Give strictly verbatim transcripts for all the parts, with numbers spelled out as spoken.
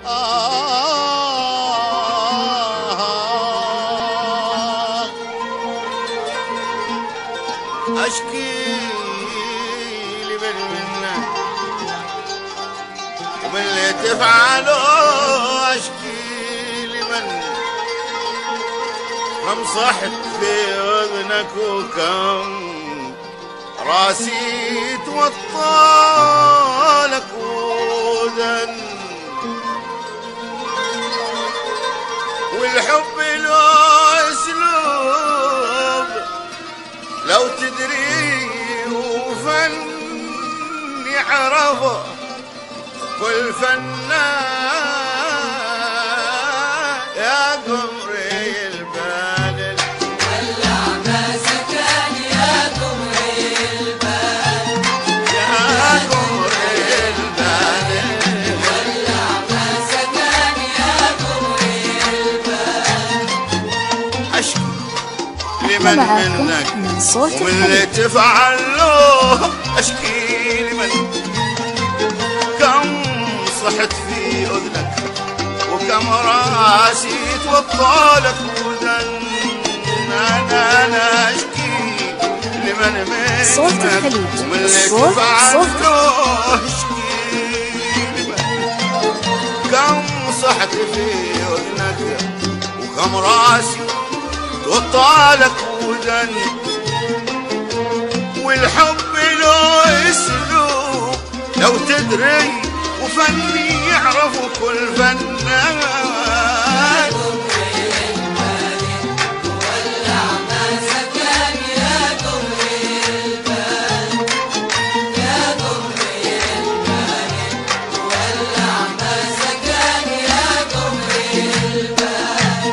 أشكي لمن منا ومن اللي تفعله، أشكي لمن كم صحت في أذنك وكم راسي توطالك وذن، والحب له اسلوب لو تدري وفن يعرفه كل فنان يا قمري البال. ولع ما سكن يا قمري البال، يا قمري البال، ولع ما سكن يا قمري البال. أشكي لمن منك من صوت ومن اللي تفعل له، أشكي لمن كم صحت في أذنك وكم راسي توطالك وذن. أنا أنا أشكي لمن منك صوت الخليج، ومن اللي الصوت تفعل صوت له، أشكي لمن كم صحت في أذنك وكم راسي توطالك وذن، والحب له اسلوب لو تدري وفني يعرفه كل فنان. ولع ما سكن يا قمري البال، يا قمري البال، ولع ما سكن يا قمري البال.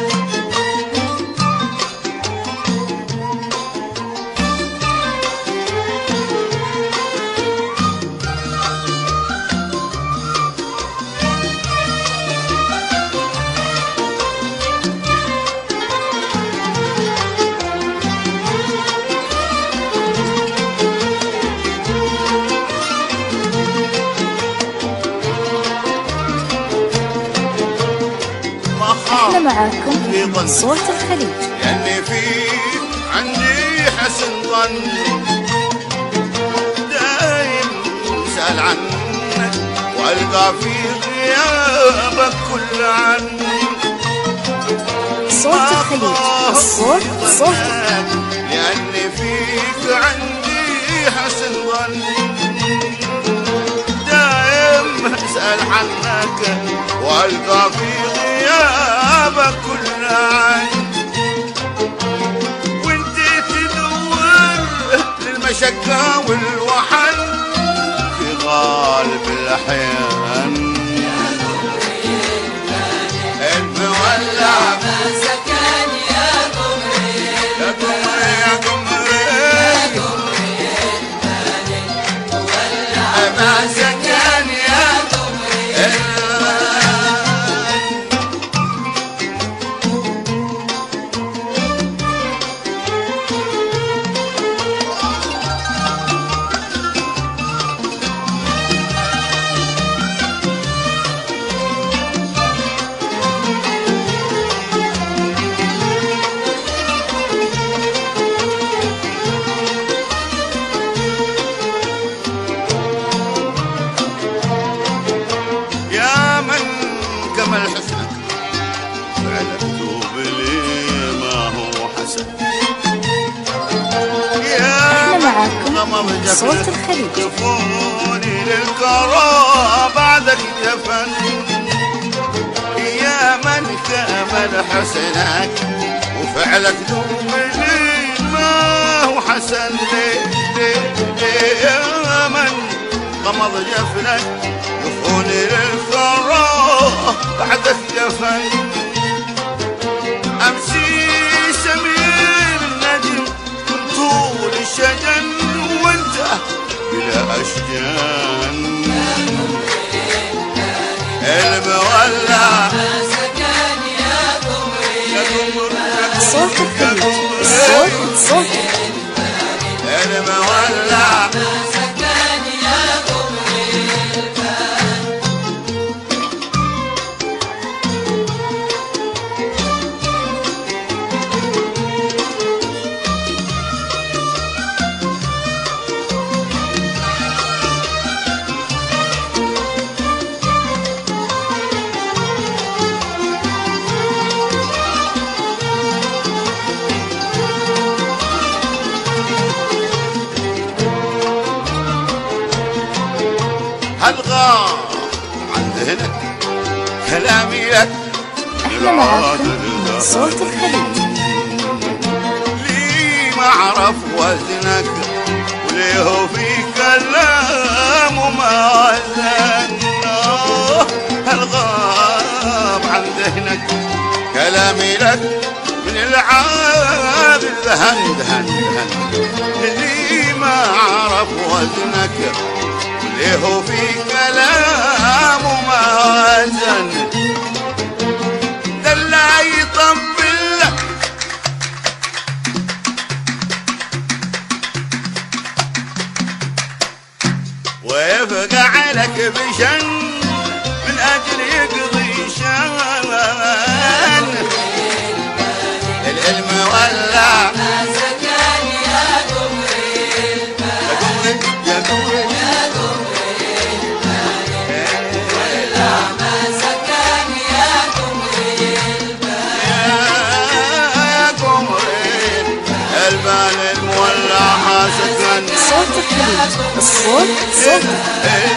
احنا معاكم من صوت الخليج. لأني فيك عندي حسن ظن، دايم سأل عنك وألقى في غيابك كل عن. صوت الخليج، الصوت صوتك. لأني فيك عندي حسن ظن، دايم أسأل عنك وألقى في غيابك كل عين. وانت تدور للمشقة والوحن في غالب الأحيان. المولع ما سكن يا قمري يا قمري يا قمري ما سكن يا قمري. يا من كمل حسنك فعلك توب لي ما هو حسن. يا احنا معاكم غمر من صوت جفنك الخليج. جفوني للكرى بعدك جفن. يا من كمل حسنك وفعلك توب لي ما هو حسن. ليه ليه ليه يا من غمض جفنك يفوني للثرى بعدك جفن. أمسي سمير النجم من طول الشجن وانت بلا أشجان. المولع ما سكن يا قمري يا قمري صوت الخليج، الصوت صوتك. المولع ما سكن يا قمري البال. وزنك كلامي لك احنا معاكم صوت الخليج. لي ما اعرف وزنك وليه في كلام وما وزن الغاب عن ذهنك كلامي لك من العاب الهند هند هند. لي ما اعرف وزنك وليه في كلام وما وزن دلع يطبل لك ويفقع لك بشن من اجل يقضي شان العلم ولا ما سكن يا قمري البال يا قمري يا قمري البال ولا ما سكن يا قمري البال يا قمري البال المولع ما سكن صوت الخليج، الصوت صوتك.